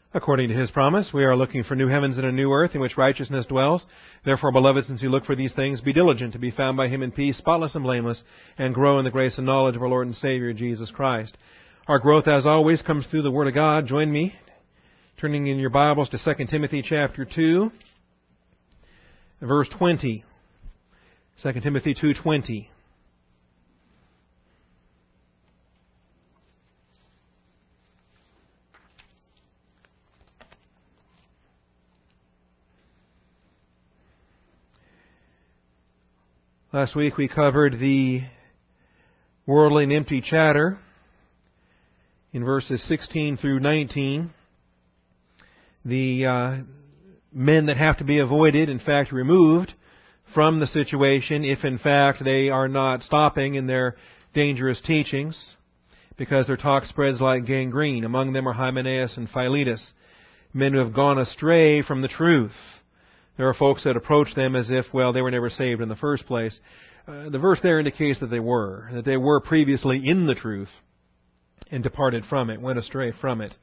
According to His promise, we are looking for new heavens and a new earth in which righteousness dwells. Therefore, beloved, since you look for these things, be diligent to be found by Him in peace, spotless and blameless, and grow in the grace and knowledge of our Lord and Savior, Jesus Christ. Our growth, as always, comes through the Word of God. Join me, turning in your Bibles to 2 Timothy chapter 2, verse 20. 2 Timothy 2:20. Last week we covered the worldly and empty chatter in verses 16 through 19. The men that have to be avoided, in fact removed from the situation if in fact they are not stopping in their dangerous teachings, because their talk spreads like gangrene. Among them are Hymenaeus and Philetus, men who have gone astray from the truth. There are folks that approach them as if, well, they were never saved in the first place. The verse there indicates that they were previously in the truth and departed from it, went astray from it.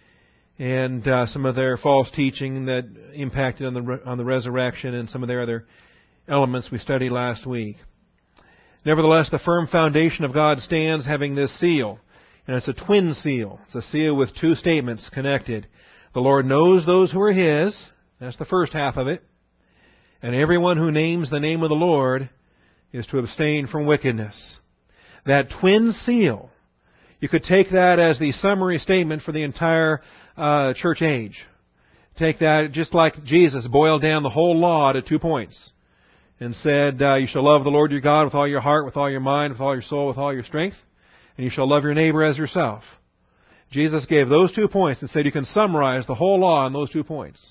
And some of their false teaching that impacted on the resurrection and some of their other elements we studied last week. Nevertheless, the firm foundation of God stands, having this seal. And it's a twin seal. It's a seal with two statements connected. The Lord knows those who are His. That's the first half of it. And everyone who names the name of the Lord is to abstain from wickedness. That twin seal, you could take that as the summary statement for the entire church age. Take that just like Jesus boiled down the whole law to 2 points and said, you shall love the Lord your God with all your heart, with all your mind, with all your soul, with all your strength, and you shall love your neighbor as yourself. Jesus gave those 2 points and said you can summarize the whole law in those 2 points.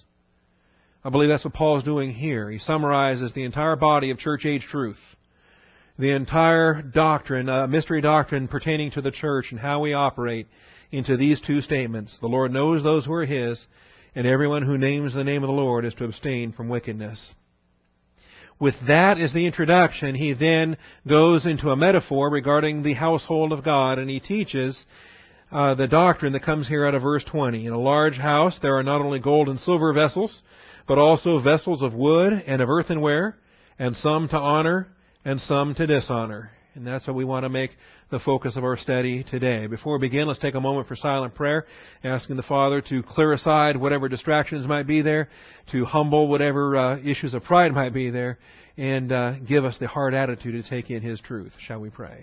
I believe that's what Paul's doing here. He summarizes the entire body of church age truth. The entire doctrine, mystery doctrine pertaining to the church and how we operate into these 2 statements. The Lord knows those who are His, and everyone who names the name of the Lord is to abstain from wickedness. With that as the introduction, he then goes into a metaphor regarding the household of God, and he teaches the doctrine that comes here out of verse 20. In a large house there are not only gold and silver vessels, but also vessels of wood and of earthenware, and some to honor and some to dishonor. And that's what we want to make the focus of our study today. Before we begin, let's take a moment for silent prayer, asking the Father to clear aside whatever distractions might be there, to humble whatever issues of pride might be there, and give us the hard attitude to take in His truth. Shall we pray?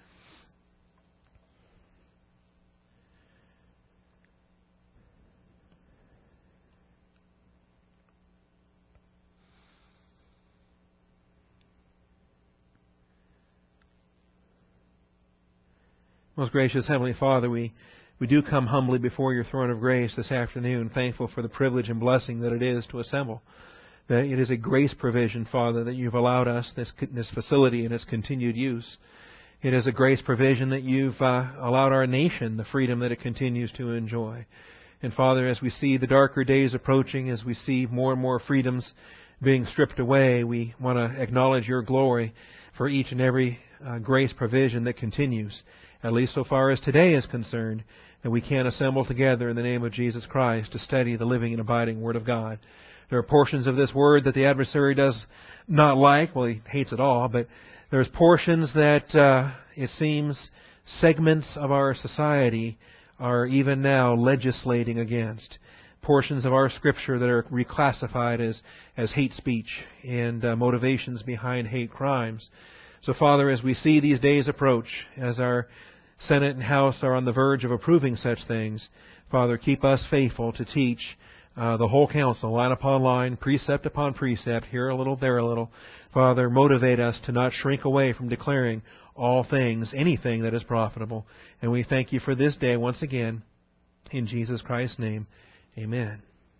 Most gracious Heavenly Father, we do come humbly before your throne of grace this afternoon, thankful for the privilege and blessing that it is to assemble. That it is a grace provision, Father, that you've allowed us this facility and its continued use. It is a grace provision that you've allowed our nation the freedom that it continues to enjoy. And Father, as we see the darker days approaching, as we see more and more freedoms being stripped away, we want to acknowledge your glory for each and every grace provision that continues, at least so far as today is concerned, that we can assemble together in the name of Jesus Christ to study the living and abiding Word of God. There are portions of this Word that the adversary does not like. Well, he hates it all, but there's portions that it seems segments of our society are even now legislating against. Portions of our Scripture that are reclassified as hate speech and motivations behind hate crimes. So, Father, as we see these days approach, as our Senate and House are on the verge of approving such things, Father, keep us faithful to teach the whole counsel, line upon line, precept upon precept, here a little, there a little. Father, motivate us to not shrink away from declaring all things, anything that is profitable. And we thank you for this day once again. In Jesus Christ's name, amen.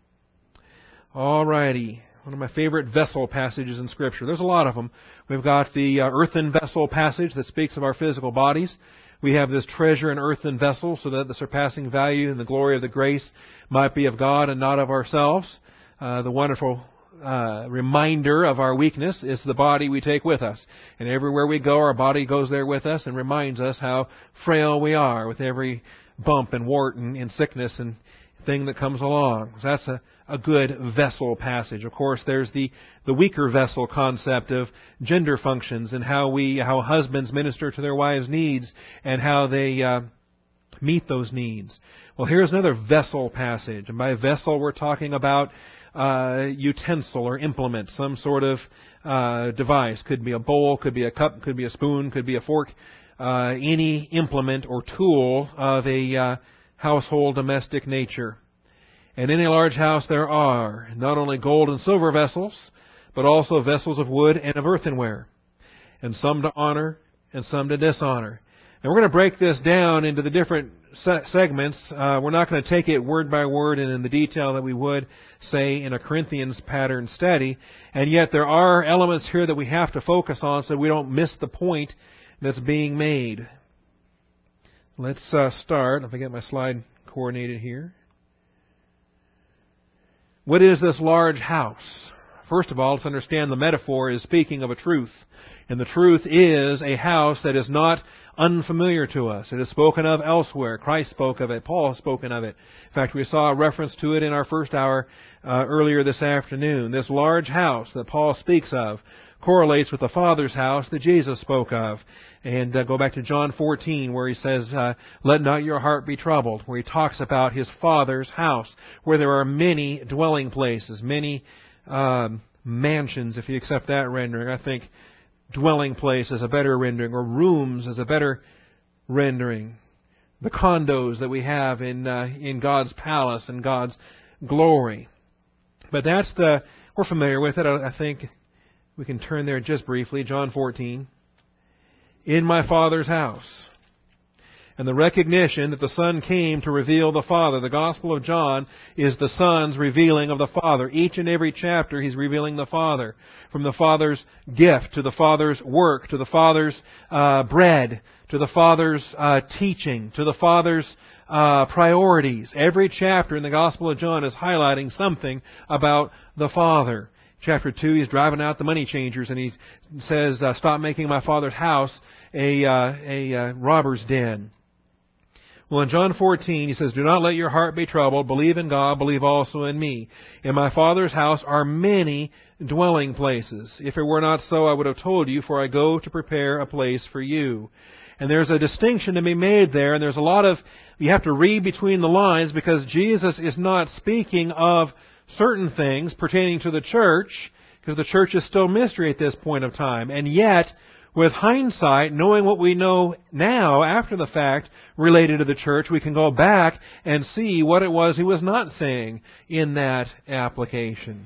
All righty. One of my favorite vessel passages in Scripture. There's a lot of them. We've got the earthen vessel passage that speaks of our physical bodies. We have this treasure in earthen vessels so that the surpassing value and the glory of the grace might be of God and not of ourselves. The wonderful reminder of our weakness is the body we take with us. And everywhere we go, our body goes there with us and reminds us how frail we are with every bump and wart and sickness and thing that comes along. So that's a good vessel passage. Of course, there's the weaker vessel concept of gender functions and how husbands minister to their wives' needs and how they meet those needs. Well, here's another vessel passage. And by vessel, we're talking about utensil or implement, some sort of device. Could be a bowl, could be a cup, could be a spoon, could be a fork. Any implement or tool of a household domestic nature. And in a large house there are not only gold and silver vessels, but also vessels of wood and of earthenware, and some to honor and some to dishonor. And we're going to break this down into the different segments. We're not going to take it word by word and in the detail that we would, say, in a Corinthians pattern study. And yet there are elements here that we have to focus on so we don't miss the point that's being made. Let's start. If I get my slide coordinated here. What is this large house? First of all, let's understand the metaphor is speaking of a truth. And the truth is a house that is not unfamiliar to us. It is spoken of elsewhere. Christ spoke of it. Paul has spoken of it. In fact, we saw a reference to it in our first hour earlier this afternoon. This large house that Paul speaks of correlates with the Father's house that Jesus spoke of. And go back to John 14 where he says, let not your heart be troubled, where he talks about his Father's house, where there are many dwelling places, many mansions, if you accept that rendering. I think dwelling place is a better rendering, or rooms is a better rendering. The condos that we have in God's palace and God's glory. But we're familiar with it. I think we can turn there just briefly. John 14. In my Father's house. And the recognition that the Son came to reveal the Father. The Gospel of John is the Son's revealing of the Father. Each and every chapter he's revealing the Father. From the Father's gift to the Father's work, to the Father's bread, to the Father's teaching, to the Father's priorities. Every chapter in the Gospel of John is highlighting something about the Father. Chapter 2, he's driving out the money changers, and he says, stop making my Father's house a robber's den. Well, in John 14, he says, do not let your heart be troubled. Believe in God, believe also in me. In my Father's house are many dwelling places. If it were not so, I would have told you, for I go to prepare a place for you. And there's a distinction to be made there, and there's a lot of, you have to read between the lines, because Jesus is not speaking of certain things pertaining to the church, because the church is still mystery at this point of time. And yet, with hindsight, knowing what we know now after the fact related to the church, we can go back and see what it was he was not saying in that application.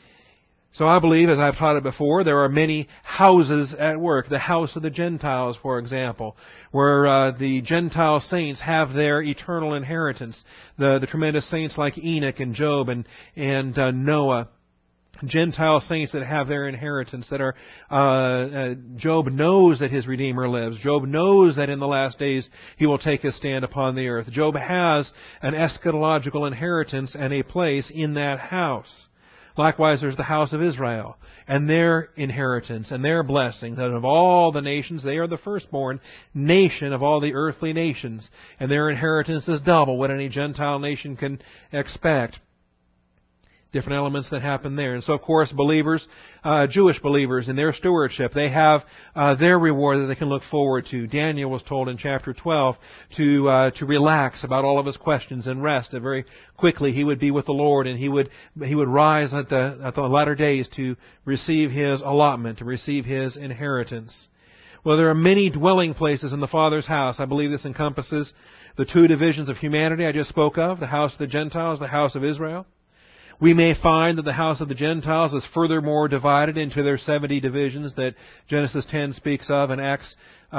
So I believe, as I've taught it before, there are many houses at work. The house of the Gentiles, for example, where the Gentile saints have their eternal inheritance. The tremendous saints like Enoch and Job and Noah. Gentile saints that have their inheritance, that are, Job knows that his Redeemer lives. Job knows that in the last days he will take his stand upon the earth. Job has an eschatological inheritance and a place in that house. Likewise, there's the house of Israel and their inheritance and their blessings. And of all the nations, they are the firstborn nation of all the earthly nations. And their inheritance is double what any Gentile nation can expect. Different elements that happen there. And so, of course, believers, Jewish believers in their stewardship, they have their reward that they can look forward to. Daniel was told in chapter 12 to relax about all of his questions and rest. And very quickly he would be with the Lord, and he would rise at the latter days to receive his allotment, to receive his inheritance. Well, there are many dwelling places in the Father's house. I believe this encompasses the two divisions of humanity I just spoke of, the house of the Gentiles, the house of Israel. We may find that the house of the Gentiles is furthermore divided into their 70 divisions that Genesis 10 speaks of and Acts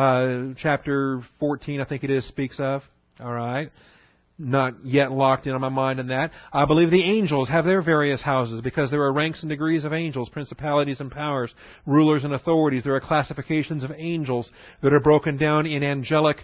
chapter 14, I think it is, speaks of. All right. Not yet locked in on my mind on that. I believe the angels have their various houses because there are ranks and degrees of angels, principalities and powers, rulers and authorities. There are classifications of angels that are broken down in angelic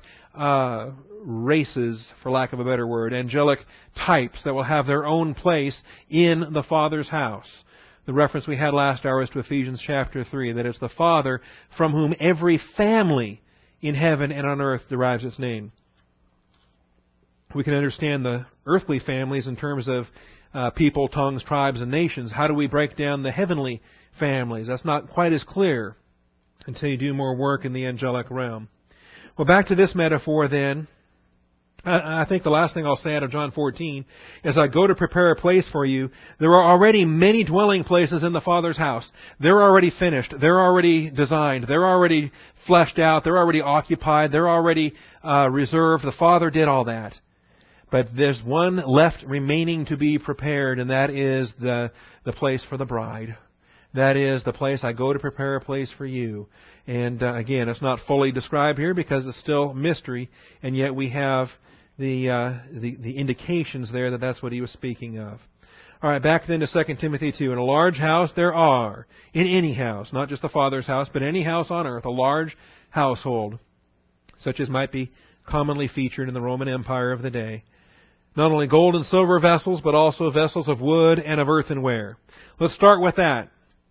races, for lack of a better word, angelic types that will have their own place in the Father's house. The reference we had last hour is to Ephesians chapter 3, that it's the Father from whom every family in heaven and on earth derives its name. We can understand the earthly families in terms of people, tongues, tribes, and nations. How do we break down the heavenly families? That's not quite as clear until you do more work in the angelic realm. Well, back to this metaphor then. I think the last thing I'll say out of John 14 is, I go to prepare a place for you. There are already many dwelling places in the Father's house. They're already finished. They're already designed. They're already fleshed out. They're already occupied. They're already reserved. The Father did all that. But there's one left remaining to be prepared, and that is the place for the bride. That is the place, I go to prepare a place for you. And again, it's not fully described here because it's still mystery, and yet we have the indications there that that's what he was speaking of. All right, back then to 2 Timothy 2. In a large house there are, in any house, not just the Father's house, but any house on earth, a large household, such as might be commonly featured in the Roman Empire of the day. Not only gold and silver vessels, but also vessels of wood and of earthenware. Let's start with that.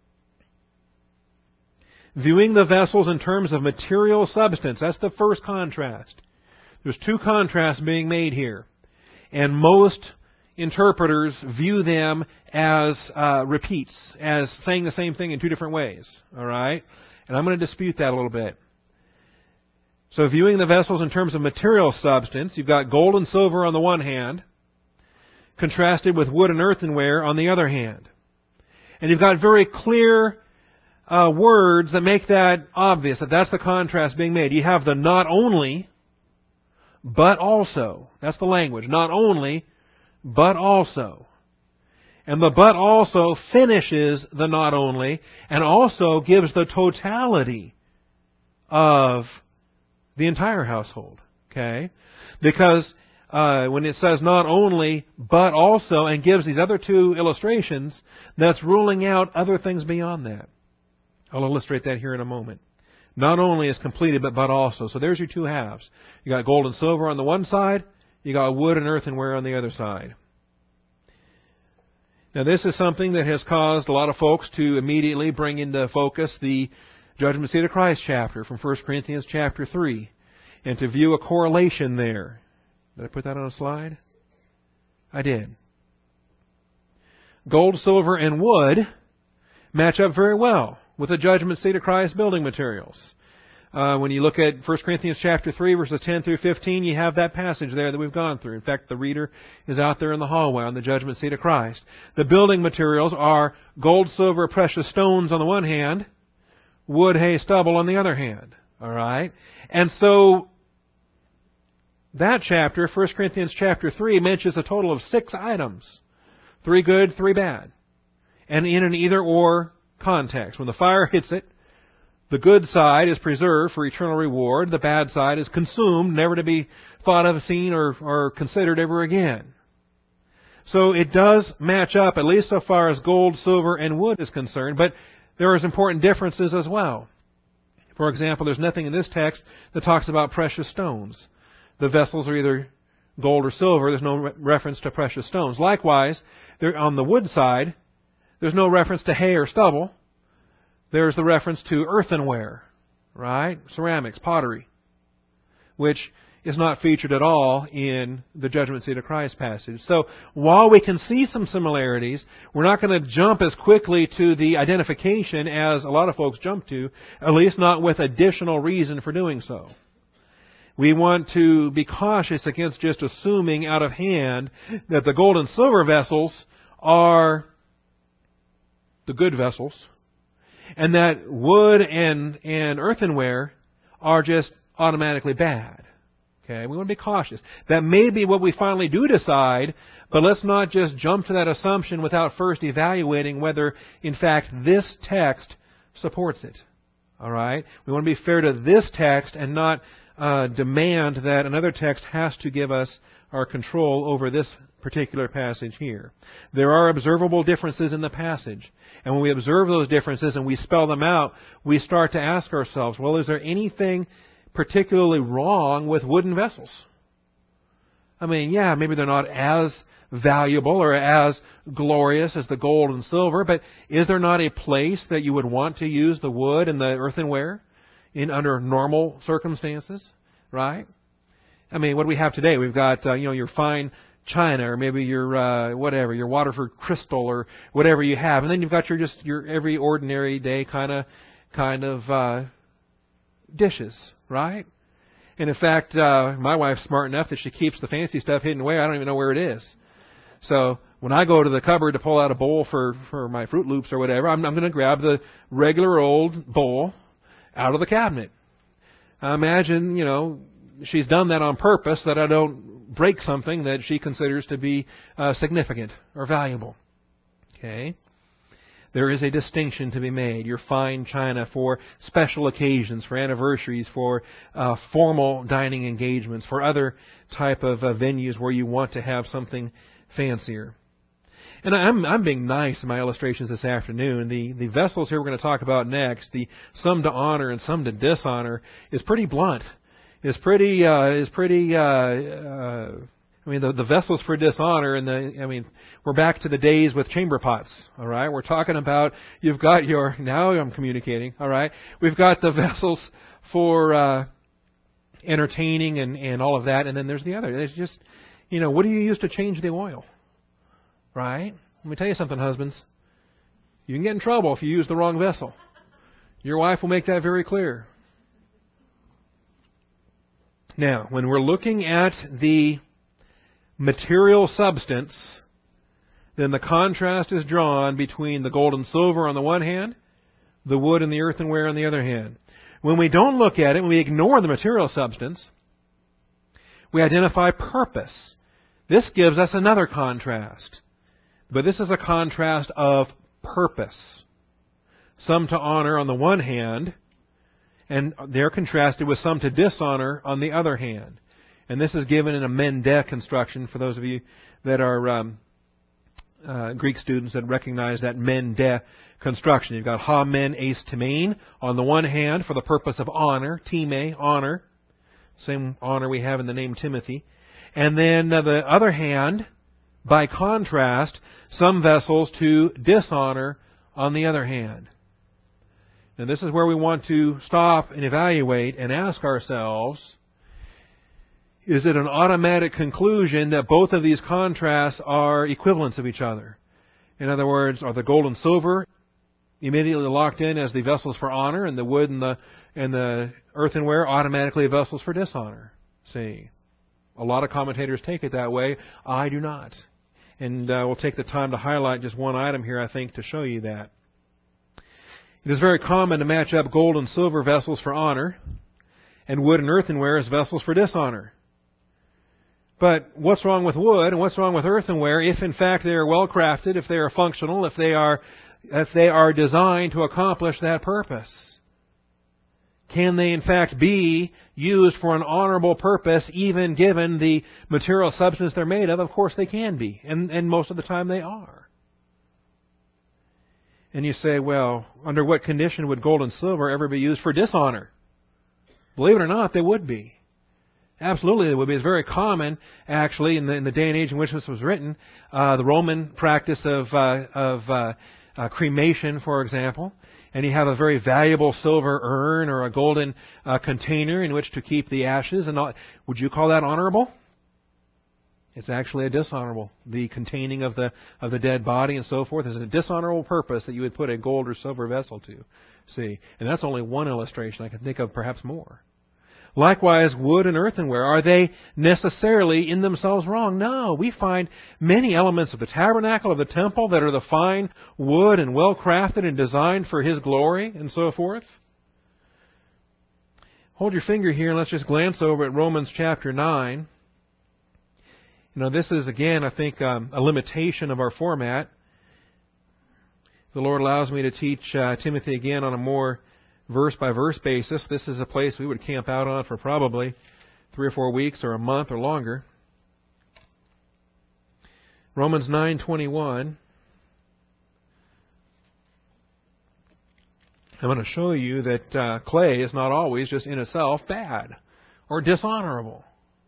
Viewing the vessels in terms of material substance, that's the first contrast. There's two contrasts being made here. And most interpreters view them as repeats, as saying the same thing in two different ways. All right? And I'm going to dispute that a little bit. So viewing the vessels in terms of material substance, you've got gold and silver on the one hand, contrasted with wood and earthenware on the other hand. And you've got very clear words that make that obvious, that that's the contrast being made. You have the not only, but also. That's the language. Not only, but also. And the but also finishes the not only, and also gives the totality of the entire household. Okay? Because when it says not only, but also, and gives these other two illustrations, that's ruling out other things beyond that. I'll illustrate that here in a moment. Not only is completed, but also. So there's your two halves. You got gold and silver on the one side. You got wood and earthenware on the other side. Now this is something that has caused a lot of folks to immediately bring into focus the Judgment Seat of Christ chapter from 1 Corinthians chapter 3, and to view a correlation there. Did I put that on a slide? I did. Gold, silver, and wood match up very well with the Judgment Seat of Christ building materials. When you look at 1 Corinthians chapter 3, verses 10 through 15, you have that passage there that we've gone through. In fact, the reader is out there in the hallway on the Judgment Seat of Christ. The building materials are gold, silver, precious stones on the one hand, wood, hay, stubble on the other hand. All right? And so that chapter, 1 Corinthians chapter 3, mentions a total of 6 items. 3 good, 3 bad. And in an either-or context. When the fire hits it, the good side is preserved for eternal reward. The bad side is consumed, never to be thought of, seen, or considered ever again. So it does match up, at least so far as gold, silver, and wood is concerned, but there is important differences as well. For example, there's nothing in this text that talks about precious stones. The vessels are either gold or silver. There's no reference to precious stones. Likewise, on the wood side, there's no reference to hay or stubble. There's the reference to earthenware, right? Ceramics, pottery, which is not featured at all in the Judgment Seat of Christ passage. So while we can see some similarities, we're not going to jump as quickly to the identification as a lot of folks jump to, at least not with additional reason for doing so. We want to be cautious against just assuming out of hand that the gold and silver vessels are the good vessels, and that wood and earthenware are just automatically bad. Okay, we want to be cautious. That may be what we finally do decide, but let's not just jump to that assumption without first evaluating whether, in fact, this text supports it. All right? We want to be fair to this text and not demand that another text has to give us our control over this particular passage here. There are observable differences in the passage. And when we observe those differences and we spell them out, we start to ask ourselves, well, is there anything particularly wrong with wooden vessels? I mean, yeah, maybe they're not as valuable or as glorious as the gold and silver, but is there not a place that you would want to use the wood and the earthenware under normal circumstances, right? I mean, what do we have today? We've got, your fine china, or maybe your, your Waterford crystal, or whatever you have. And then you've got your every ordinary day kind of dishes, right? And in fact, my wife's smart enough that she keeps the fancy stuff hidden away. I don't even know where it is. So when I go to the cupboard to pull out a bowl for my Fruit Loops or whatever, I'm going to grab the regular old bowl out of the cabinet. I imagine, she's done that on purpose, that I don't break something that she considers to be significant or valuable. Okay? There is a distinction to be made. Your fine china for special occasions, for anniversaries, for formal dining engagements, for other type of venues where you want to have something fancier. And I'm being nice in my illustrations this afternoon. The vessels here we're going to talk about next, the some to honor and some to dishonor, is pretty blunt. The vessels for dishonor, we're back to the days with chamber pots, all right? We're talking about, now I'm communicating, all right? We've got the vessels for entertaining and all of that, and then there's the other. It's just, what do you use to change the oil, right? Let me tell you something, husbands. You can get in trouble if you use the wrong vessel. Your wife will make that very clear. Now, when we're looking at the material substance, then the contrast is drawn between the gold and silver on the one hand, the wood and the earthenware on the other hand. When we don't look at it, when we ignore the material substance, we identify purpose. This gives us another contrast. But this is a contrast of purpose. Some to honor on the one hand, and they're contrasted with some to dishonor on the other hand. And this is given in a mendeh construction for those of you that are Greek students that recognize that mendeh construction. You've got ha men ace timein on the one hand for the purpose of honor, time, honor, same honor we have in the name Timothy. And then the other hand, by contrast, some vessels to dishonor on the other hand. And this is where we want to stop and evaluate and ask ourselves, is it an automatic conclusion that both of these contrasts are equivalents of each other? In other words, are the gold and silver immediately locked in as the vessels for honor, and the wood and the earthenware automatically vessels for dishonor? See, a lot of commentators take it that way. I do not. And we'll take the time to highlight just one item here, I think, to show you that. It is very common to match up gold and silver vessels for honor and wood and earthenware as vessels for dishonor. But what's wrong with wood and what's wrong with earthenware if in fact they are well crafted, if they are functional, if they are designed to accomplish that purpose? Can they in fact be used for an honorable purpose even given the material substance they're made of? Of course they can be, and most of the time they are. And you say, well, under what condition would gold and silver ever be used for dishonor? Believe it or not, they would be. Absolutely, they would be. It's very common, actually, in the day and age in which this was written. The Roman practice of cremation, for example, and you have a very valuable silver urn or a golden container in which to keep the ashes. And all. Would you call that honorable? It's actually a dishonorable. The containing of the dead body and so forth is a dishonorable purpose that you would put a gold or silver vessel to. See, and that's only one illustration. I can think of perhaps more. Likewise, wood and earthenware, are they necessarily in themselves wrong? No. We find many elements of the tabernacle, of the temple, that are the fine wood and well crafted and designed for His glory and so forth. Hold your finger here and let's just glance over at Romans chapter 9. This is, again, I think, a limitation of our format. The Lord allows me to teach Timothy again on a more verse-by-verse basis. This is a place we would camp out on for probably 3 or 4 weeks or a month or longer. Romans 9:21. I'm going to show you that clay is not always just in itself bad or dishonorable.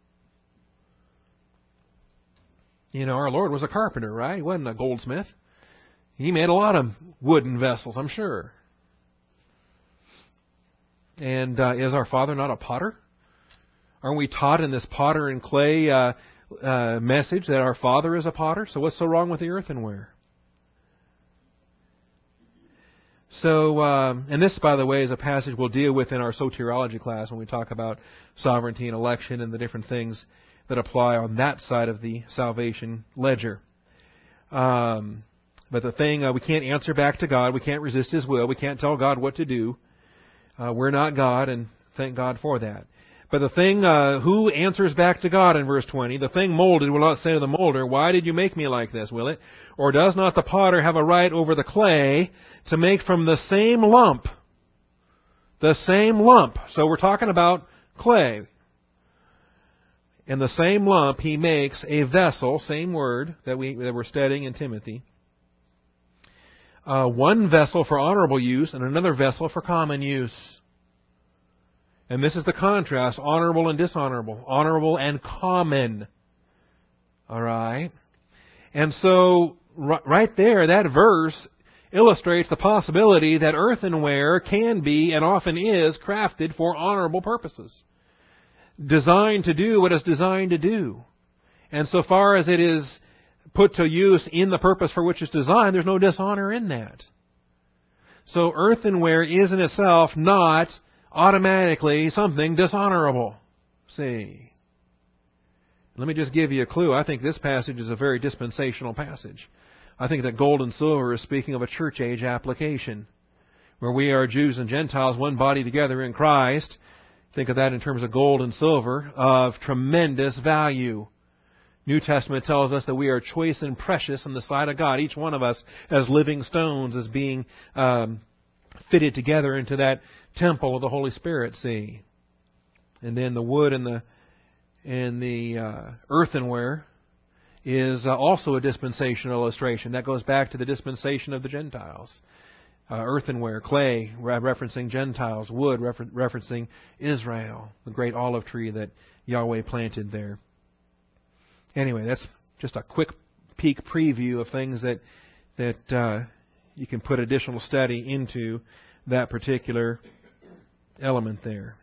Our Lord was a carpenter, right? He wasn't a goldsmith. He made a lot of wooden vessels, I'm sure. And is our Father not a potter? Aren't we taught in this potter and clay message that our Father is a potter? So what's so wrong with the earthenware? So, and this, by the way, is a passage we'll deal with in our soteriology class when we talk about sovereignty and election and the different things that apply on that side of the salvation ledger. But the thing, we can't answer back to God. We can't resist His will. We can't tell God what to do. We're not God, and thank God for that. But the thing, who answers back to God in verse 20? The thing molded will not say to the molder, "Why did you make me like this?" will it? Or does not the potter have a right over the clay to make from the same lump? The same lump. So we're talking about clay. In the same lump, he makes a vessel, same word that we're studying in Timothy. One vessel for honorable use and another vessel for common use. And this is the contrast, honorable and dishonorable, honorable and common. All right? And so, right there, that verse illustrates the possibility that earthenware can be and often is crafted for honorable purposes. Designed to do what it's designed to do. And so far as it is put to use in the purpose for which it's designed, there's no dishonor in that. So earthenware is in itself not automatically something dishonorable. See. Let me just give you a clue. I think this passage is a very dispensational passage. I think that gold and silver is speaking of a church age application, where we are Jews and Gentiles, one body together in Christ. Think of that in terms of gold and silver, of tremendous value. New Testament tells us that we are choice and precious in the sight of God. Each one of us as living stones is being fitted together into that temple of the Holy Spirit, see. And then the wood and the earthenware is also a dispensational illustration. That goes back to the dispensation of the Gentiles. Earthenware, clay, referencing Gentiles. Wood, referencing Israel, the great olive tree that Yahweh planted there. Anyway, that's just a quick peek preview of things that you can put additional study into that particular element there.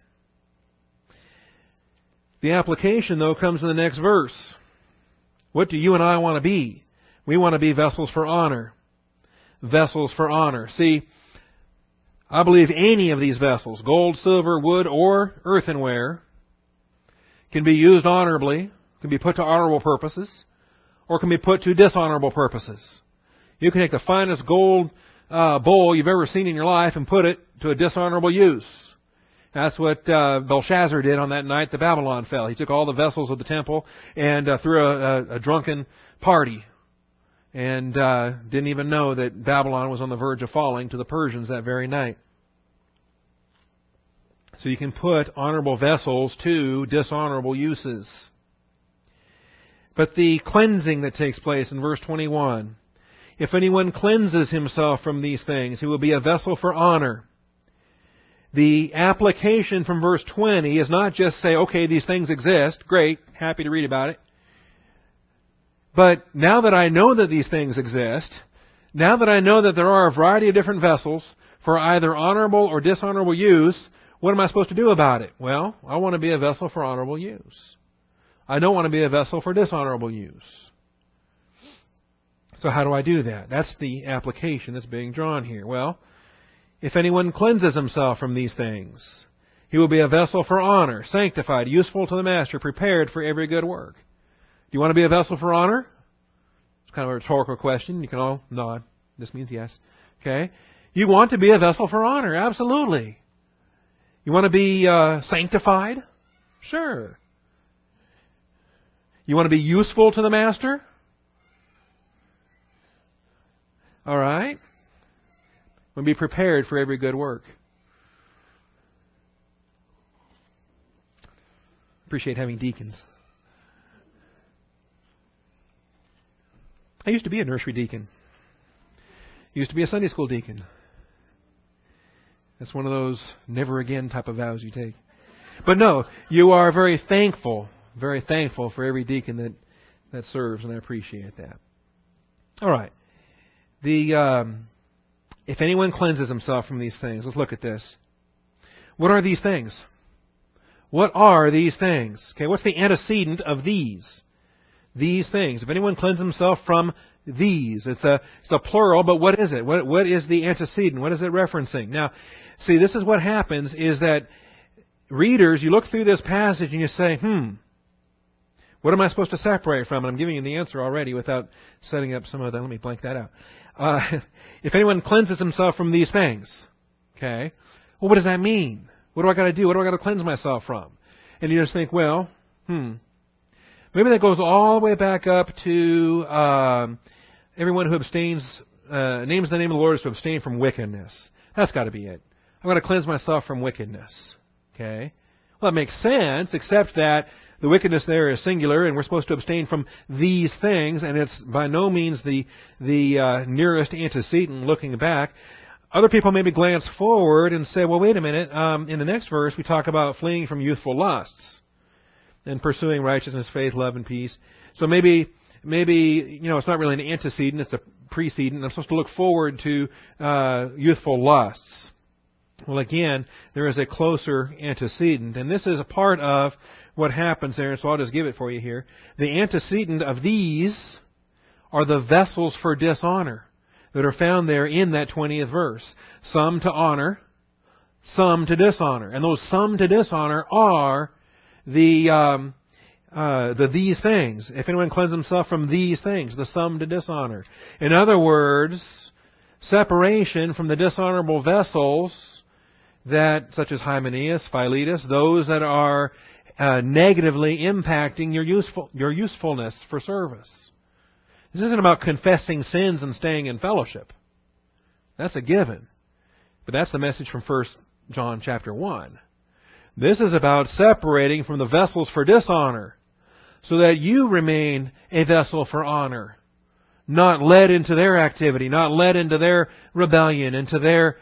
The application, though, comes in the next verse. What do you and I want to be? We want to be vessels for honor. Vessels for honor. See, I believe any of these vessels, gold, silver, wood, or earthenware, can be used honorably, can be put to honorable purposes, or can be put to dishonorable purposes. You can take the finest gold bowl you've ever seen in your life and put it to a dishonorable use. That's what Belshazzar did on that night that Babylon fell. He took all the vessels of the temple and threw a drunken party. And didn't even know that Babylon was on the verge of falling to the Persians that very night. So you can put honorable vessels to dishonorable uses. But the cleansing that takes place in verse 21, if anyone cleanses himself from these things, he will be a vessel for honor. The application from verse 20 is not just say, okay, these things exist, great, happy to read about it. But now that I know that these things exist, now that I know that there are a variety of different vessels for either honorable or dishonorable use, what am I supposed to do about it? Well, I want to be a vessel for honorable use. I don't want to be a vessel for dishonorable use. So how do I do that? That's the application that's being drawn here. Well, if anyone cleanses himself from these things, he will be a vessel for honor, sanctified, useful to the master, prepared for every good work. Do you want to be a vessel for honor? It's kind of a rhetorical question. You can all nod. This means yes. Okay. You want to be a vessel for honor. Absolutely. You want to be sanctified? Sure. You want to be useful to the master? All right. And be prepared for every good work. Appreciate having deacons. I used to be a nursery deacon. Used to be a Sunday school deacon. That's one of those never again type of vows you take. But no, you are very thankful for every deacon that serves, and I appreciate that. All right. If anyone cleanses himself from these things, let's look at this. What are these things? What are these things? Okay, what's the antecedent of these? These things. If anyone cleanses himself from these, it's a plural, but what is it? What is the antecedent? What is it referencing? Now, see, this is what happens is that readers, you look through this passage and you say, what am I supposed to separate from? And I'm giving you the answer already without setting up some of that. Let me blank that out. If anyone cleanses himself from these things, okay, well, what does that mean? What do I got to do? What do I got to cleanse myself from? And you just think, well, maybe that goes all the way back up to everyone who abstains, names the name of the Lord is to abstain from wickedness. That's got to be it. I'm going to cleanse myself from wickedness. Okay? Well, that makes sense, except that the wickedness there is singular, and we're supposed to abstain from these things, and it's by no means the nearest antecedent looking back. Other people maybe glance forward and say, well, wait a minute. In the next verse, we talk about fleeing from youthful lusts and pursuing righteousness, faith, love, and peace. So maybe it's not really an antecedent, it's a precedent. I'm supposed to look forward to youthful lusts. Well, again, there is a closer antecedent, and this is a part of what happens there, and so I'll just give it for you here. The antecedent of these are the vessels for dishonor that are found there in that 20th verse. Some to honor, some to dishonor. And those some to dishonor are the these things. If anyone cleanses himself from these things, the some to dishonor. In other words, separation from the dishonorable vessels that, such as Hymenaeus, Philetus, those that are negatively impacting your usefulness for service. This isn't about confessing sins and staying in fellowship. That's a given. But that's the message from 1 John chapter 1. This is about separating from the vessels for dishonor so that you remain a vessel for honor. Not led into their activity, not led into their rebellion, into their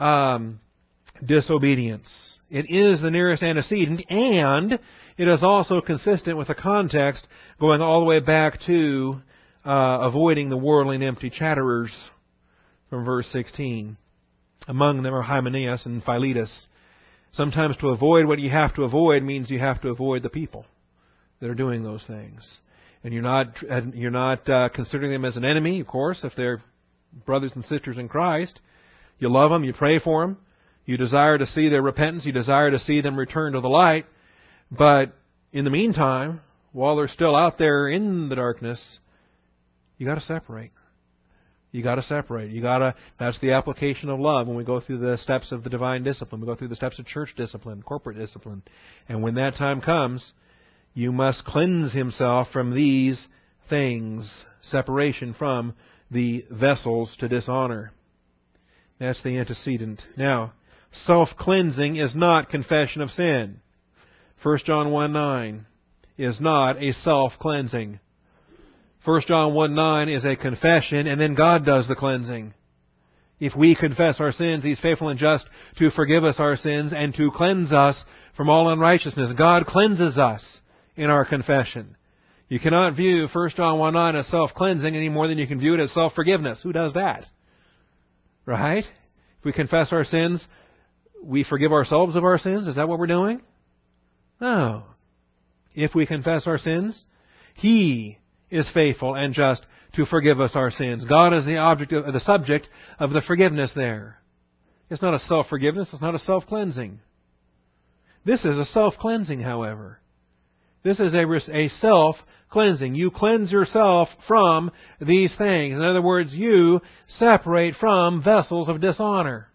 disobedience. It is the nearest antecedent, and it is also consistent with the context going all the way back to avoiding the worldly and empty chatterers from verse 16. Among them are Hymenaeus and Philetus. Sometimes to avoid what you have to avoid means you have to avoid the people that are doing those things. And you're not considering them as an enemy, of course, if they're brothers and sisters in Christ. You love them, you pray for them, you desire to see their repentance, you desire to see them return to the light. But in the meantime, while they're still out there in the darkness, you got to separate. You got to separate. That's the application of love when we go through the steps of the divine discipline. We go through the steps of church discipline, corporate discipline. And when that time comes, you must cleanse himself from these things, separation from the vessels to dishonor. That's the antecedent. Now, self-cleansing is not confession of sin. 1 John 1:9 is not a self-cleansing. 1 John 1:9 is a confession, and then God does the cleansing. If we confess our sins, He's faithful and just to forgive us our sins and to cleanse us from all unrighteousness. God cleanses us in our confession. You cannot view 1 John 1:9 as self-cleansing any more than you can view it as self-forgiveness. Who does that? Right? If we confess our sins, we forgive ourselves of our sins? Is that what we're doing? No. If we confess our sins, He is faithful and just to forgive us our sins. God is the subject of the forgiveness there. It's not a self-forgiveness. It's not a self-cleansing. This is a self-cleansing, however. This is a self-cleansing. You cleanse yourself from these things. In other words, you separate from vessels of dishonor.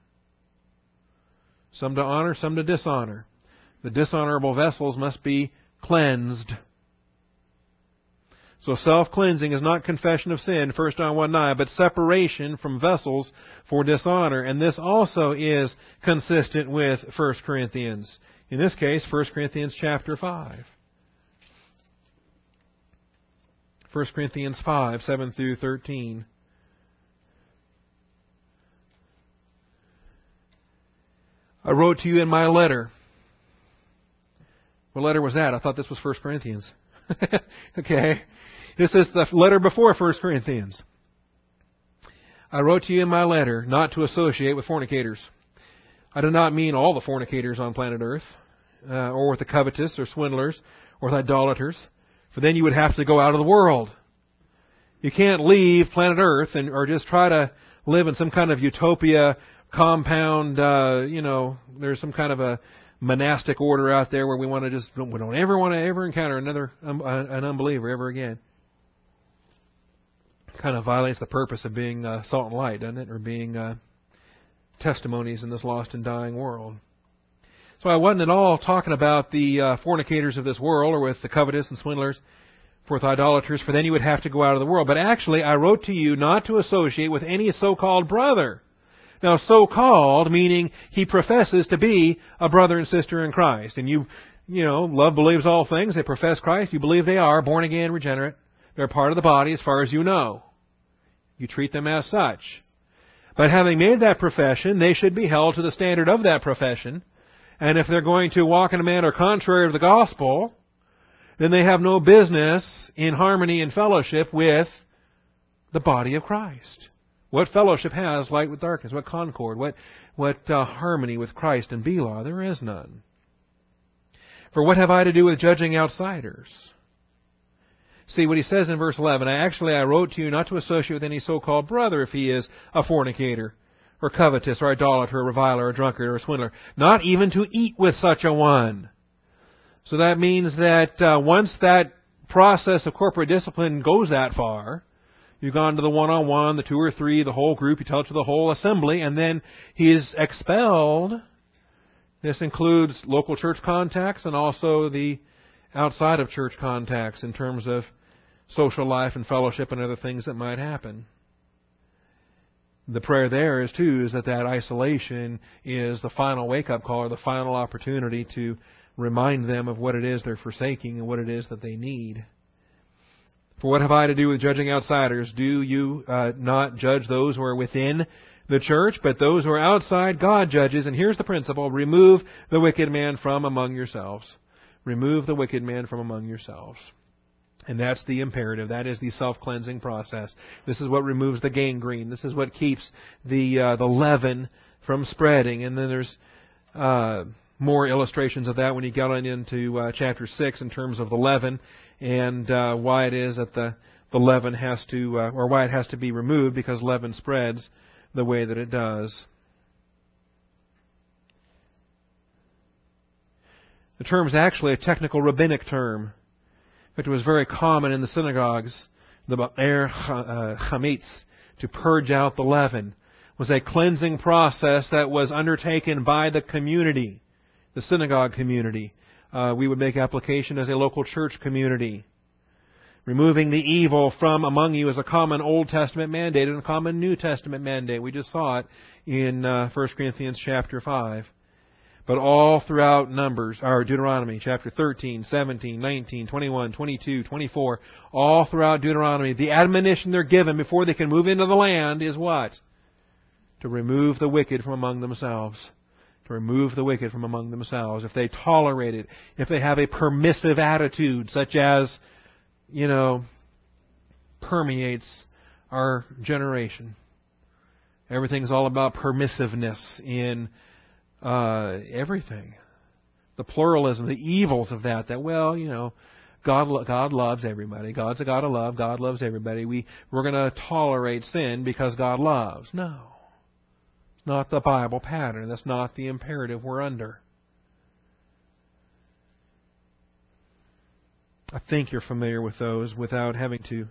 Some to honor, some to dishonor. The dishonorable vessels must be cleansed. So self-cleansing is not confession of sin, 1 John 1:9, but separation from vessels for dishonor. And this also is consistent with 1 Corinthians. In this case, 1 Corinthians chapter 5. 1 Corinthians 5, 7 through 13. I wrote to you in my letter. What letter was that? I thought this was 1 Corinthians. Okay. This is the letter before 1 Corinthians. I wrote to you in my letter not to associate with fornicators. I do not mean all the fornicators on planet Earth. or with the covetous or swindlers or with idolaters, for then you would have to go out of the world. You can't leave planet Earth or just try to live in some kind of utopia compound, there's some kind of a monastic order out there where we don't ever want to ever encounter an unbeliever ever again. Kind of violates the purpose of being salt and light, doesn't it? Or being testimonies in this lost and dying world. So I wasn't at all talking about the fornicators of this world or with the covetous and swindlers, for with idolaters, for then you would have to go out of the world. But actually, I wrote to you not to associate with any so-called brother. Now, so-called, meaning he professes to be a brother and sister in Christ. And love believes all things. They profess Christ. You believe they are born again, regenerate. They're part of the body as far as you know. You treat them as such. But having made that profession, they should be held to the standard of that profession. And if they're going to walk in a manner contrary to the gospel, then they have no business in harmony and fellowship with the body of Christ. What fellowship has light with darkness? What concord? What harmony with Christ and Bela? There is none. For what have I to do with judging outsiders? See what he says in verse 11. I wrote to you not to associate with any so-called brother if he is a fornicator, or covetous, or idolater, or reviler, or drunkard, or swindler. Not even to eat with such a one. So that means that once that process of corporate discipline goes that far, you've gone to the one-on-one, the two or three, the whole group, you tell it to the whole assembly, and then he is expelled. This includes local church contacts and also the outside of church contacts in terms of social life and fellowship and other things that might happen. The prayer there is that isolation is the final wake-up call or the final opportunity to remind them of what it is they're forsaking and what it is that they need. For what have I to do with judging outsiders? Do you not judge those who are within the church, but those who are outside God judges? And here's the principle: remove the wicked man from among yourselves. Remove the wicked man from among yourselves. And that's the imperative. That is the self-cleansing process. This is what removes the gangrene. This is what keeps the leaven from spreading. And then there's more illustrations of that when you get on into chapter 6 in terms of the leaven and why it is that the leaven has to, or why it has to be removed, because leaven spreads the way that it does. The term is actually a technical rabbinic term. In fact, it was very common in the synagogues, the ba'er chametz, to purge out the leaven. It was a cleansing process that was undertaken by the community, the synagogue community. We would make application as a local church community. Removing the evil from among you is a common Old Testament mandate and a common New Testament mandate. We just saw it in 1 Corinthians chapter 5. But all throughout Deuteronomy, chapter 13, 17, 19, 21, 22, 24, all throughout Deuteronomy, the admonition they're given before they can move into the land is what? To remove the wicked from among themselves. To remove the wicked from among themselves. If they tolerate it, if they have a permissive attitude, such as, permeates our generation. Everything's all about permissiveness in everything. The pluralism, the evils of that, God loves everybody. God's a God of love. God loves everybody. We're going to tolerate sin because God loves. No. It's not the Bible pattern. That's not the imperative we're under. I think you're familiar with those without having to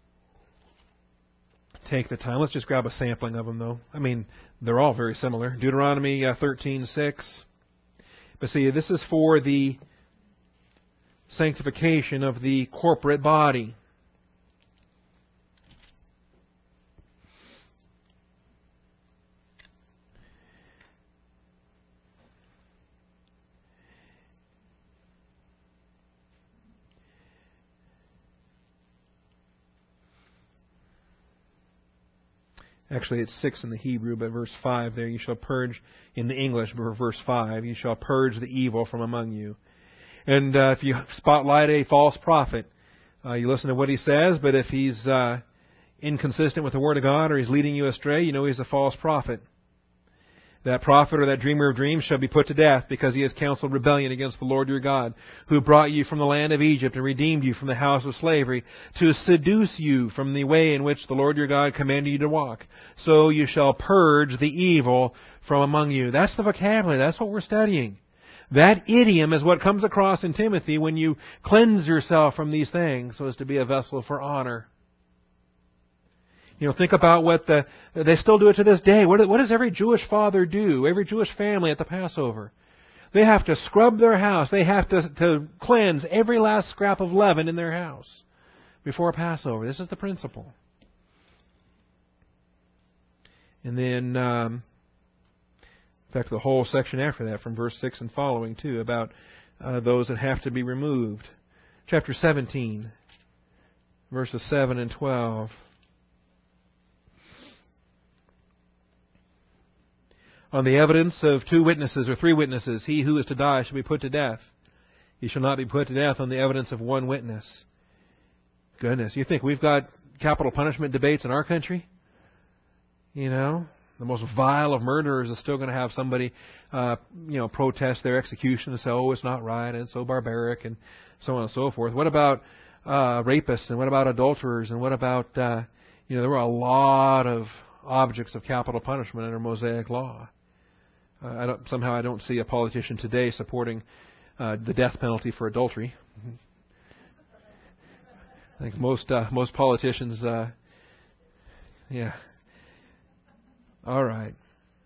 take the time. Let's just grab a sampling of them, though. They're all very similar. Deuteronomy 13:6. But see, this is for the sanctification of the corporate body. Actually, it's 6 in the Hebrew, but verse 5 there, you shall purge, in the English, verse 5, you shall purge the evil from among you. And if you spotlight a false prophet, you listen to what he says, but if he's inconsistent with the Word of God or he's leading you astray, you know he's a false prophet. That prophet or that dreamer of dreams shall be put to death, because he has counseled rebellion against the Lord your God, who brought you from the land of Egypt and redeemed you from the house of slavery, to seduce you from the way in which the Lord your God commanded you to walk. So you shall purge the evil from among you. That's the vocabulary. That's what we're studying. That idiom is what comes across in Timothy when you cleanse yourself from these things so as to be a vessel for honor. Think about what they still do it to this day. What does every Jewish father do? Every Jewish family at the Passover? They have to scrub their house. They have to cleanse every last scrap of leaven in their house before Passover. This is the principle. And then, in fact, the whole section after that, from verse 6 and following, too, about those that have to be removed. Chapter 17, verses 7 and 12. On the evidence of 2 witnesses or 3 witnesses, he who is to die shall be put to death. He shall not be put to death on the evidence of 1 witness. Goodness, you think we've got capital punishment debates in our country? The most vile of murderers is still going to have somebody, protest their execution and say, oh, it's not right, and it's so barbaric, and so on and so forth. What about rapists, and what about adulterers, and what about, there were a lot of objects of capital punishment under Mosaic law. I don't see a politician today supporting the death penalty for adultery. I think most politicians, All right.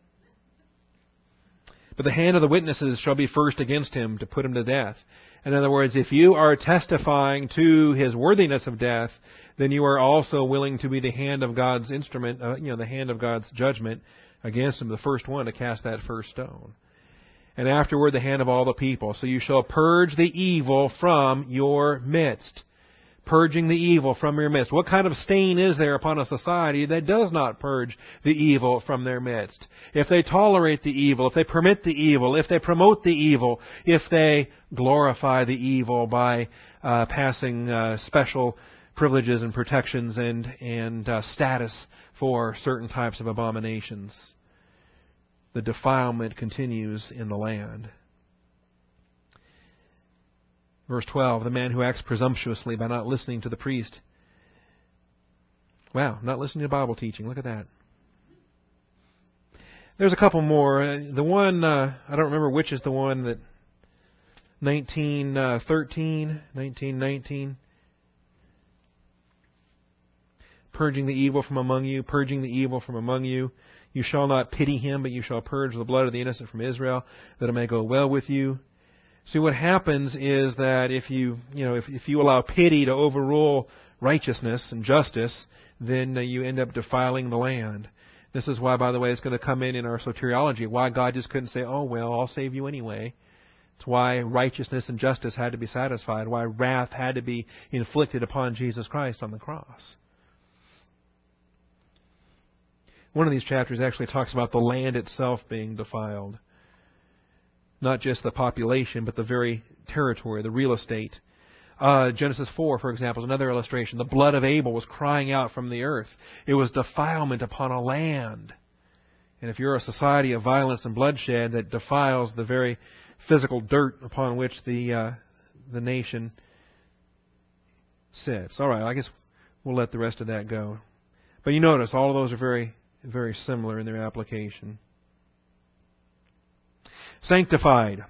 But the hand of the witnesses shall be first against him to put him to death. In other words, if you are testifying to his worthiness of death, then you are also willing to be the hand of God's instrument, the hand of God's judgment against him, the first one to cast that first stone. And afterward, the hand of all the people. So you shall purge the evil from your midst. Purging the evil from your midst. What kind of stain is there upon a society that does not purge the evil from their midst? If they tolerate the evil, if they permit the evil, if they promote the evil, if they glorify the evil by passing special privileges and protections and status for certain types of abominations, the defilement continues in the land. Verse 12, the man who acts presumptuously by not listening to the priest. Wow, not listening to Bible teaching. Look at that. There's a couple more. The one, I don't remember which is the one that 1919. Purging the evil from among you, purging the evil from among you. You shall not pity him, but you shall purge the blood of the innocent from Israel, that it may go well with you. See, what happens is that if you allow pity to overrule righteousness and justice, then you end up defiling the land. This is why, by the way, it's going to come in our soteriology, why God just couldn't say, oh, well, I'll save you anyway. It's why righteousness and justice had to be satisfied, why wrath had to be inflicted upon Jesus Christ on the cross. One of these chapters actually talks about the land itself being defiled. Not just the population, but the very territory, the real estate. Genesis 4, for example, is another illustration. The blood of Abel was crying out from the earth. It was defilement upon a land. And if you're a society of violence and bloodshed that defiles the very physical dirt upon which the nation sits. All right, I guess we'll let the rest of that go. But you notice all of those are very, very similar in their application. Sanctified.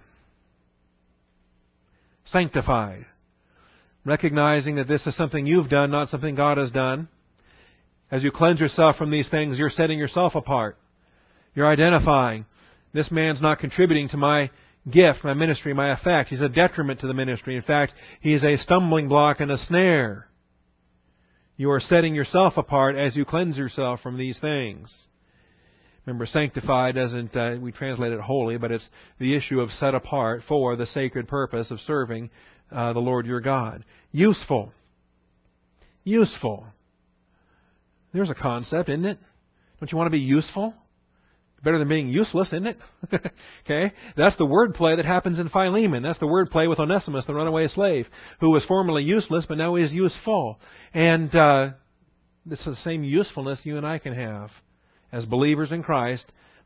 Sanctified. Recognizing that this is something you've done, not something God has done. As you cleanse yourself from these things, you're setting yourself apart. You're identifying, this man's not contributing to my gift, my ministry, my effect. He's a detriment to the ministry. In fact, he's a stumbling block and a snare. You are setting yourself apart as you cleanse yourself from these things. Remember, sanctify doesn't, we translate it holy, but it's the issue of set apart for the sacred purpose of serving the Lord your God. Useful. Useful. There's a concept, isn't it? Don't you want to be useful? Better than being useless, isn't it? Okay? That's the wordplay that happens in Philemon. That's the wordplay with Onesimus, the runaway slave, who was formerly useless, but now is useful. And this is the same usefulness you and I can have as believers in Christ,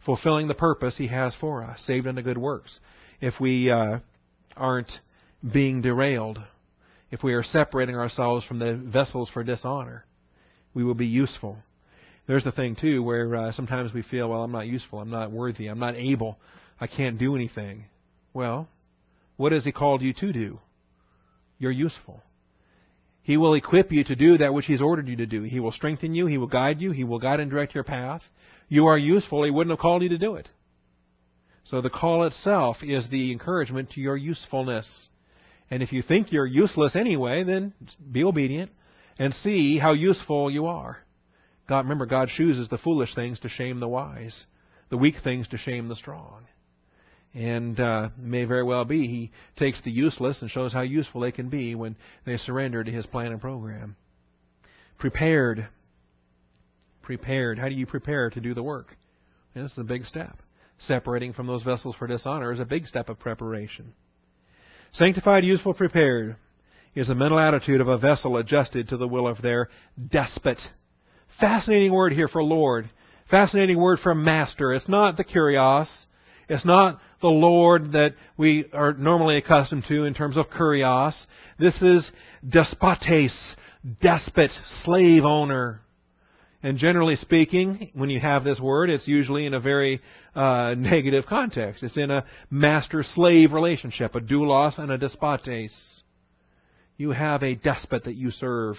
fulfilling the purpose He has for us, saved unto good works. If we aren't being derailed, if we are separating ourselves from the vessels for dishonor, we will be useful. There's the thing, too, where sometimes we feel, well, I'm not useful, I'm not worthy, I'm not able, I can't do anything. Well, what has He called you to do? You're useful. He will equip you to do that which He's ordered you to do. He will strengthen you, He will guide you, He will guide and direct your path. You are useful, He wouldn't have called you to do it. So the call itself is the encouragement to your usefulness. And if you think you're useless anyway, then be obedient and see how useful you are. Remember, God chooses the foolish things to shame the wise, the weak things to shame the strong. And it may very well be He takes the useless and shows how useful they can be when they surrender to His plan and program. Prepared. Prepared. How do you prepare to do the work? And this is a big step. Separating from those vessels for dishonor is a big step of preparation. Sanctified, useful, prepared is the mental attitude of a vessel adjusted to the will of their despot. Fascinating word here for Lord. Fascinating word for master. It's not the kurios. It's not the Lord that we are normally accustomed to in terms of kurios. This is despotes, despot, slave owner. And generally speaking, when you have this word, it's usually in a very negative context. It's in a master-slave relationship, a doulos and a despotes. You have a despot that you serve.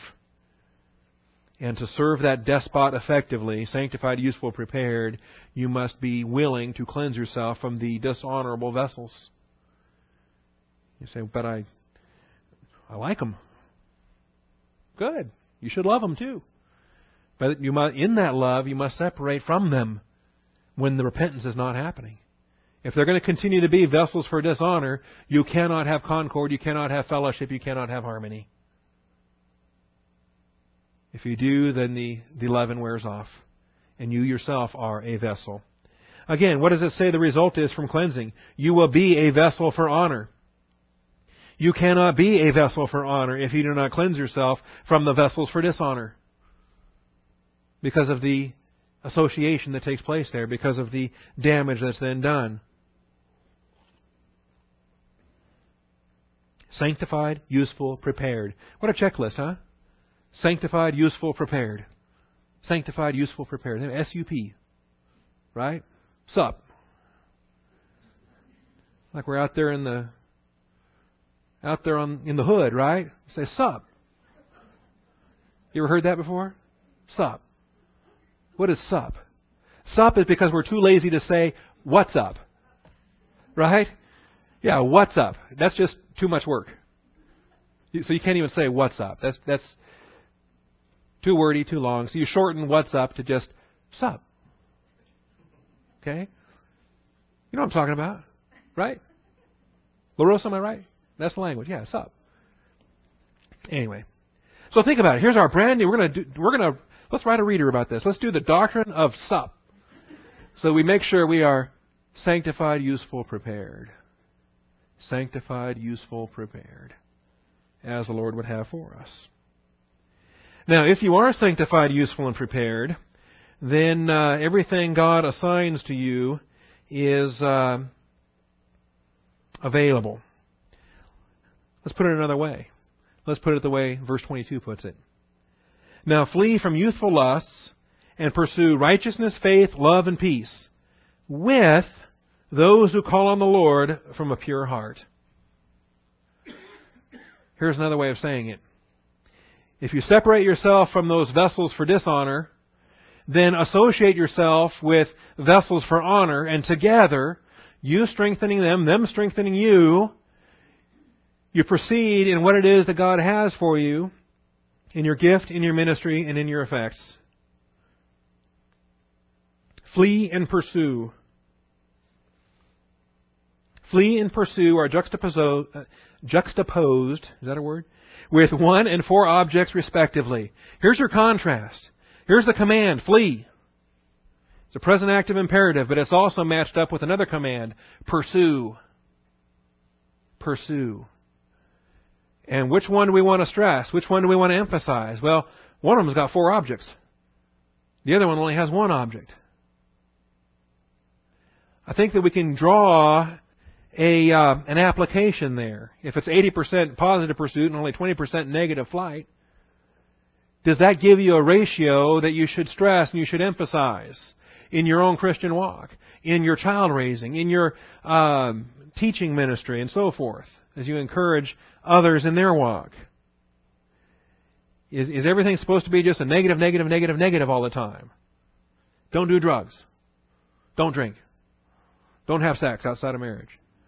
And to serve that despot effectively, sanctified, useful, prepared, you must be willing to cleanse yourself from the dishonorable vessels. You say, but I like them. Good. You should love them too. But in that love, you must separate from them when the repentance is not happening. If they're going to continue to be vessels for dishonor, you cannot have concord, you cannot have fellowship, you cannot have harmony. If you do, then the leaven wears off, and you yourself are a vessel. Again, what does it say the result is from cleansing? You will be a vessel for honor. You cannot be a vessel for honor if you do not cleanse yourself from the vessels for dishonor, because of the association that takes place there, because of the damage that's then done. Sanctified, useful, prepared. What a checklist, huh? Sanctified, useful, prepared. Sanctified, useful, prepared. S-U-P. Right? Sup. Like we're out there in the hood, right? Say sup. You ever heard that before? Sup. What is sup? Sup is because we're too lazy to say what's up. Right? Yeah, what's up? That's just too much work. So you can't even say what's up. That's too wordy, too long. So you shorten what's up to just sup. Okay? You know what I'm talking about, right? LaRosa, am I right? That's the language. Yeah, sup. Anyway, so think about it. Here's our brand new. Let's write a reader about this. Let's do the doctrine of sup. So we make sure we are sanctified, useful, prepared. Sanctified, useful, prepared, as the Lord would have for us. Now, if you are sanctified, useful, and prepared, then everything God assigns to you is available. Let's put it another way. Let's put it the way verse 22 puts it. Now flee from youthful lusts and pursue righteousness, faith, love, and peace with those who call on the Lord from a pure heart. Here's another way of saying it. If you separate yourself from those vessels for dishonor, then associate yourself with vessels for honor, and together, you strengthening them strengthening you, you proceed in what it is that God has for you, in your gift, in your ministry, and in your effects. Flee and pursue. Flee and pursue are juxtaposed, is that a word? With 1 and 4 objects respectively. Here's your contrast. Here's the command, flee. It's a present active imperative, but it's also matched up with another command, pursue. Pursue. And which one do we want to stress? Which one do we want to emphasize? Well, one of them's got 4 objects. The other one only has 1 object. I think that we can draw an application there. If it's 80% positive pursuit and only 20% negative flight, does that give you a ratio that you should stress and you should emphasize in your own Christian walk, in your child raising, in your teaching ministry, and so forth, as you encourage others in their walk? Is everything supposed to be just a negative, negative, negative, negative all the time? Don't do drugs. Don't drink. Don't have sex outside of marriage.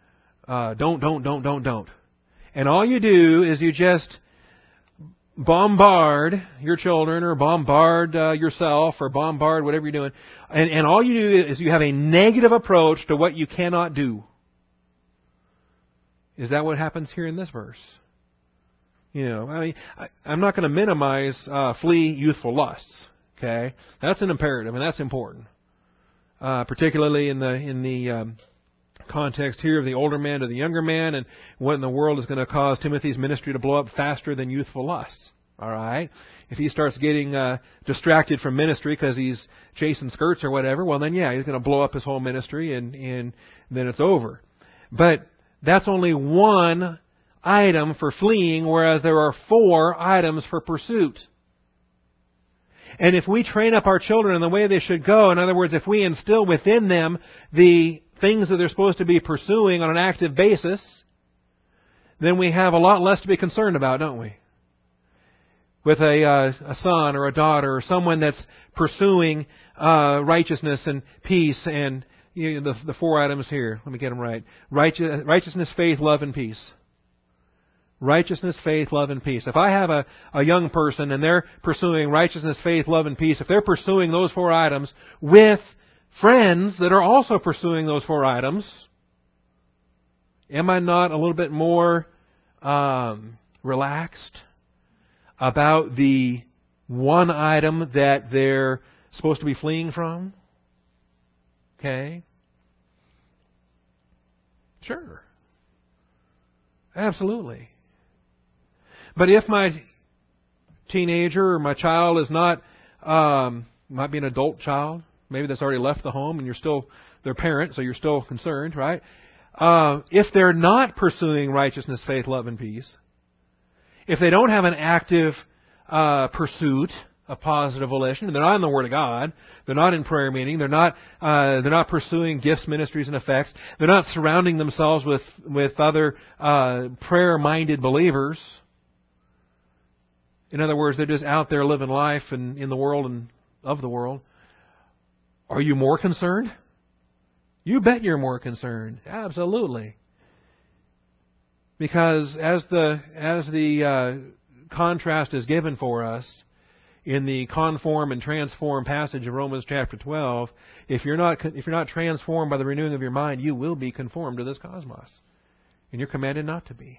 Don't. And all you do is you just bombard your children or bombard yourself or bombard whatever you're doing. And all you do is you have a negative approach to what you cannot do. Is that what happens here in this verse? I'm not going to minimize flee youthful lusts. Okay, that's an imperative, and that's important, particularly in the context here of the older man to the younger man, and what in the world is going to cause Timothy's ministry to blow up faster than youthful lusts. All right, if he starts getting distracted from ministry because he's chasing skirts or whatever, well then he's going to blow up his whole ministry, and then it's over. But that's only one item for fleeing, whereas there are 4 items for pursuit. And if we train up our children in the way they should go, in other words, if we instill within them the things that they're supposed to be pursuing on an active basis, then we have a lot less to be concerned about, don't we? With a son or a daughter or someone that's pursuing righteousness and peace and the 4 items here. Let me get them right. Righteousness, faith, love, and peace. Righteousness, faith, love, and peace. If I have a young person and they're pursuing righteousness, faith, love, and peace, if they're pursuing those 4 items with friends that are also pursuing those 4 items, am I not a little bit more relaxed about the one item that they're supposed to be fleeing from? Okay. Sure. Absolutely. But if my teenager or my child is not, might be an adult child, maybe that's already left the home and you're still their parent, so you're still concerned, right? If they're not pursuing righteousness, faith, love, and peace, if they don't have an active pursuit of positive volition, they're not in the Word of God, they're not in prayer meeting, they're not pursuing gifts, ministries, and effects, they're not surrounding themselves with other prayer-minded believers. In other words, they're just out there living life and in the world and of the world. Are you more concerned? You bet you're more concerned. Absolutely. Because as the contrast is given for us in the conform and transform passage of Romans chapter 12, if you're not transformed by the renewing of your mind, you will be conformed to this cosmos. And you're commanded not to be.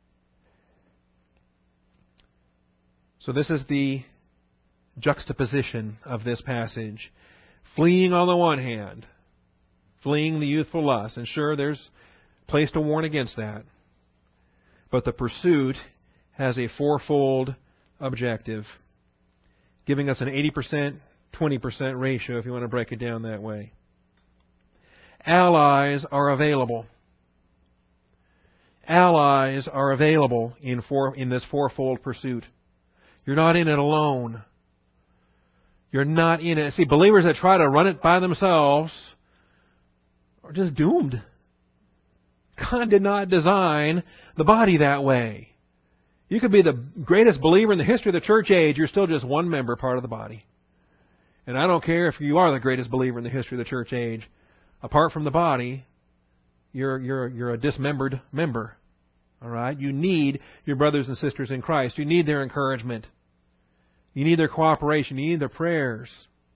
So this is the juxtaposition of this passage. Fleeing on the one hand, fleeing the youthful lust. And sure, there's place to warn against that. But the pursuit has a 4-fold objective, giving us an 80%, 20% ratio, if you want to break it down that way. Allies are available. Allies are available in this 4-fold pursuit. You're not in it alone. You're not in it. See, believers that try to run it by themselves are just doomed. God did not design the body that way. You could be the greatest believer in the history of the church age. You're still just one member, part of the body. And I don't care if you are the greatest believer in the history of the church age. Apart from the body, you're a dismembered member. All right? You need your brothers and sisters in Christ. You need their encouragement. You need their cooperation. You need their prayers.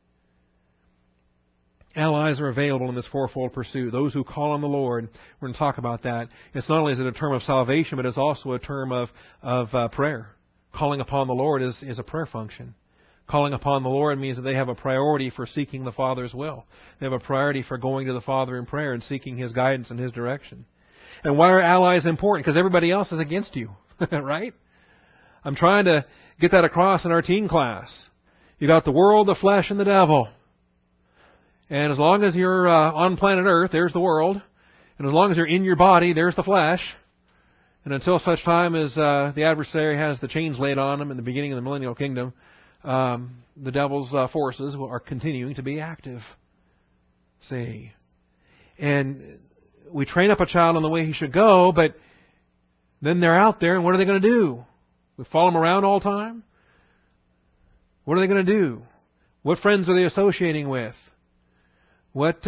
Allies are available in this 4-fold pursuit. Those who call on the Lord, we're going to talk about that. It's not only is it a term of salvation, but it's also a term of prayer. Calling upon the Lord is a prayer function. Calling upon the Lord means that they have a priority for seeking the Father's will. They have a priority for going to the Father in prayer and seeking His guidance and His direction. And why are allies important? Because everybody else is against you, right? I'm trying to get that across in our teen class. You got the world, the flesh, and the devil. And as long as you're on planet Earth, there's the world. And as long as you're in your body, there's the flesh. And until such time as the adversary has the chains laid on him in the beginning of the millennial kingdom, the devil's forces are continuing to be active. See? And we train up a child in the way he should go, but then they're out there, and what are they going to do? We follow them around all the time? What are they going to do? What friends are they associating with? What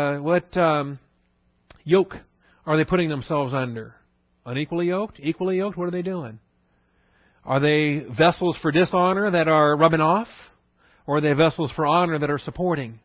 yoke are they putting themselves under? Unequally yoked? Equally yoked? What are they doing? Are they vessels for dishonor that are rubbing off? Or are they vessels for honor that are supporting?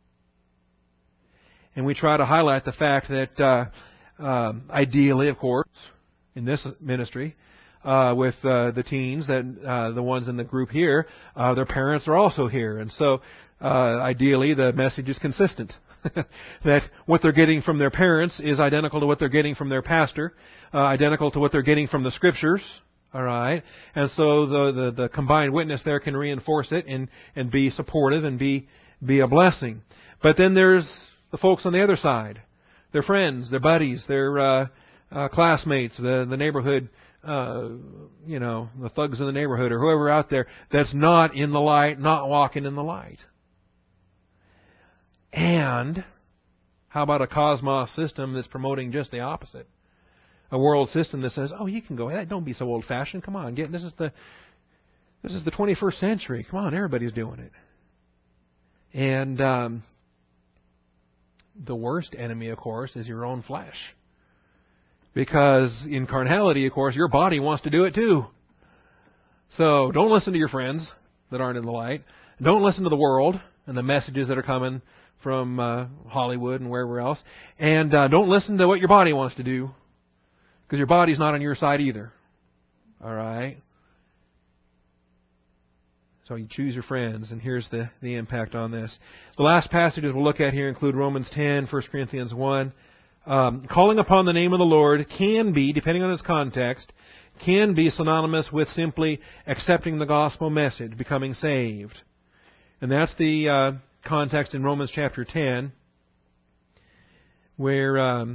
And we try to highlight the fact that ideally, of course, in this ministry, with the teens, that the ones in the group here, their parents are also here. And so ideally the message is consistent. That what they're getting from their parents is identical to what they're getting from their pastor, identical to what they're getting from the Scriptures. All right, and so the combined witness there can reinforce it and be supportive and be a blessing. But then there's the folks on the other side, their friends, their buddies, their classmates, the neighborhood, the thugs in the neighborhood, or whoever out there that's not in the light, not walking in the light. And how about a cosmos system that's promoting just the opposite? A world system that says, "Oh, you can go ahead. Don't be so old-fashioned. Come on, this is the 21st century. Come on, everybody's doing it." And the worst enemy, of course, is your own flesh, because in carnality, of course, your body wants to do it too. So don't listen to your friends that aren't in the light. Don't listen to the world and the messages that are coming from Hollywood and wherever else. And don't listen to what your body wants to do, because your body's not on your side either. All right? So you choose your friends, and here's the impact on this. The last passages we'll look at here include Romans 10, 1 Corinthians 1. Calling upon the name of the Lord can be, depending on its context, can be synonymous with simply accepting the gospel message, becoming saved. And that's the context in Romans chapter 10, where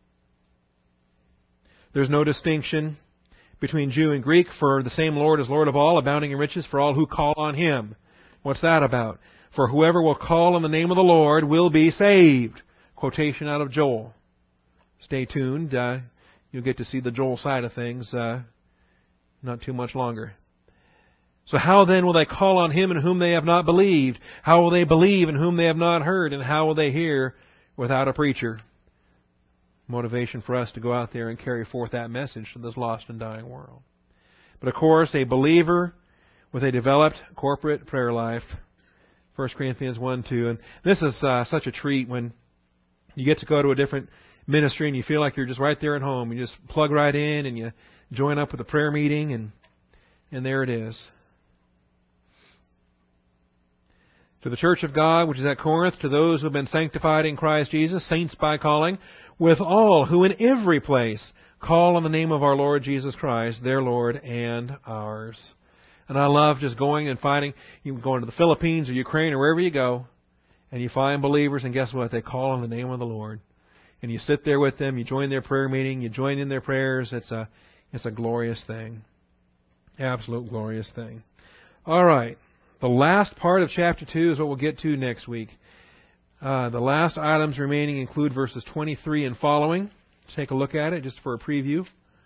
there's no distinction between Jew and Greek, for the same Lord is Lord of all, abounding in riches for all who call on Him. What's that about? For whoever will call on the name of the Lord will be saved. Quotation out of Joel. Stay tuned. You'll get to see the Joel side of things not too much longer. So how then will they call on Him in whom they have not believed? How will they believe in whom they have not heard? And how will they hear without a preacher? Motivation for us to go out there and carry forth that message to this lost and dying world. But of course, a believer with a developed corporate prayer life, 1 Corinthians 1:2. And this is such a treat when you get to go to a different ministry and you feel like you're just right there at home. You just plug right in and you join up with a prayer meeting, and there it is. To the church of God, which is at Corinth, to those who have been sanctified in Christ Jesus, saints by calling, with all who in every place call on the name of our Lord Jesus Christ, their Lord and ours. And I love just going and finding, you can go into the Philippines or Ukraine or wherever you go, and you find believers, and guess what? They call on the name of the Lord. And you sit there with them, you join their prayer meeting, you join in their prayers. It's a glorious thing. Absolute glorious thing. All right. The last part of chapter 2 is what we'll get to next week. The last items remaining include verses 23 and following. Let's take a look at it just for a preview.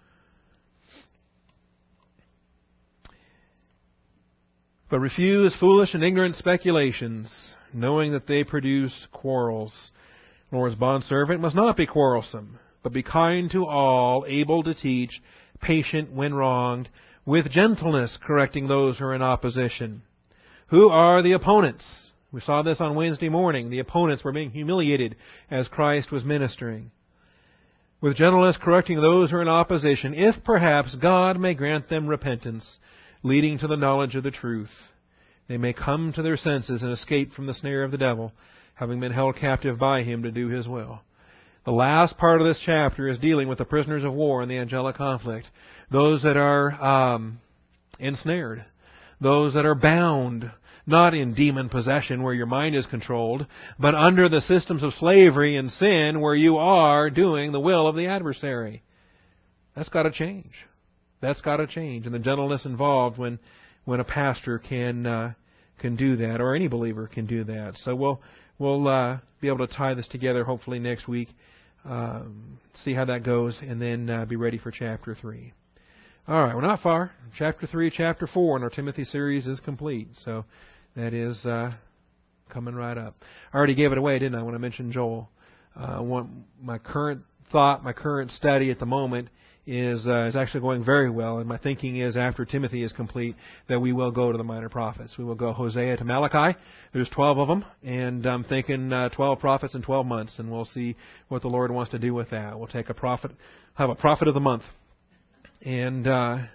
But refuse foolish and ignorant speculations, knowing that they produce quarrels. The Lord's bondservant must not be quarrelsome, but be kind to all, able to teach, patient when wronged, with gentleness correcting those who are in opposition. Who are the opponents? We saw this on Wednesday morning. The opponents were being humiliated as Christ was ministering. With gentleness correcting those who are in opposition, if perhaps God may grant them repentance, leading to the knowledge of the truth. They may come to their senses and escape from the snare of the devil, having been held captive by him to do his will. The last part of this chapter is dealing with the prisoners of war in the angelic conflict. Those that are ensnared. Those that are bound. not in demon possession where your mind is controlled, but under the systems of slavery and sin where you are doing the will of the adversary. That's got to change. That's got to change. And the gentleness involved when a pastor can do that, or any believer can do that. So we'll be able to tie this together hopefully next week, see how that goes, and then be ready for chapter 3. All right, we're not far. Chapter 3, chapter 4 in our Timothy series is complete. So that is coming right up. I already gave it away, didn't I, when I mentioned Joel? My current thought, my current study at the moment is actually going very well, and my thinking is after Timothy is complete that we will go to the minor prophets. We will go Hosea to Malachi. There's 12 of them, and I'm thinking 12 prophets in 12 months, and we'll see what the Lord wants to do with that. We'll take have a prophet of the month, and I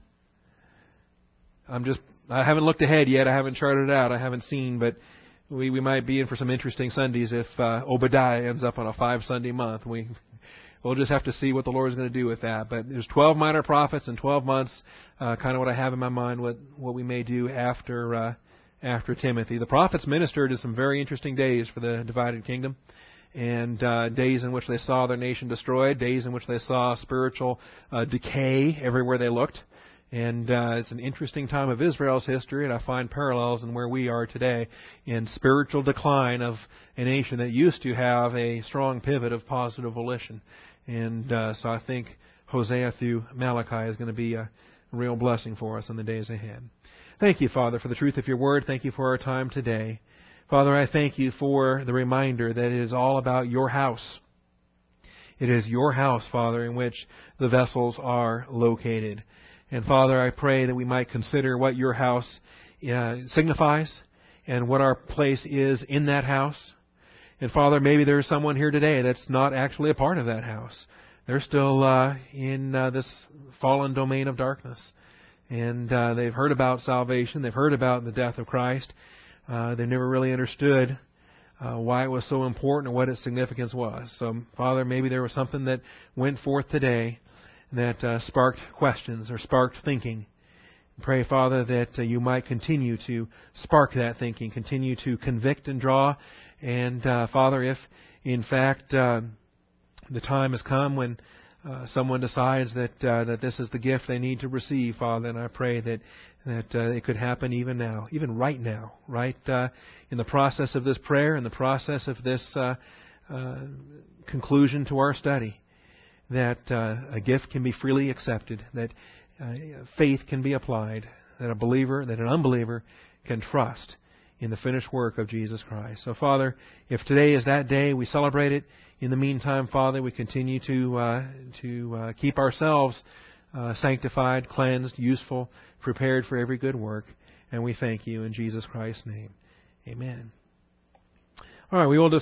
haven't looked ahead yet. I haven't charted it out. I haven't seen, but we might be in for some interesting Sundays if Obadiah ends up on a 5-Sunday month. We'll just have to see what the Lord is going to do with that. But there's 12 minor prophets in 12 months, kind of what I have in my mind, what we may do after Timothy. The prophets ministered in some very interesting days for the divided kingdom, and days in which they saw their nation destroyed, days in which they saw spiritual decay everywhere they looked. And it's an interesting time of Israel's history, and I find parallels in where we are today in spiritual decline of a nation that used to have a strong pivot of positive volition. And so I think Hosea through Malachi is going to be a real blessing for us in the days ahead. Thank you, Father, for the truth of your word. Thank you for our time today. Father, I thank you for the reminder that it is all about your house. It is your house, Father, in which the vessels are located. And Father, I pray that we might consider what your house signifies and what our place is in that house. And Father, maybe there's someone here today that's not actually a part of that house. They're still in this fallen domain of darkness. And they've heard about salvation. They've heard about the death of Christ. They've never really understood why it was so important or what its significance was. So, Father, maybe there was something that went forth today that sparked questions or sparked thinking. Pray, Father, that you might continue to spark that thinking, continue to convict and draw. And, Father, if, in fact, the time has come when someone decides that this is the gift they need to receive, Father, and I pray that it could happen even now, even right now, right in the process of this prayer, in the process of this conclusion to our study, that a gift can be freely accepted, that faith can be applied, that a believer, that an unbeliever can trust in the finished work of Jesus Christ. So, Father, if today is that day, we celebrate it. In the meantime, Father, we continue to keep ourselves sanctified, cleansed, useful, prepared for every good work. And we thank you in Jesus Christ's name. Amen. All right, we will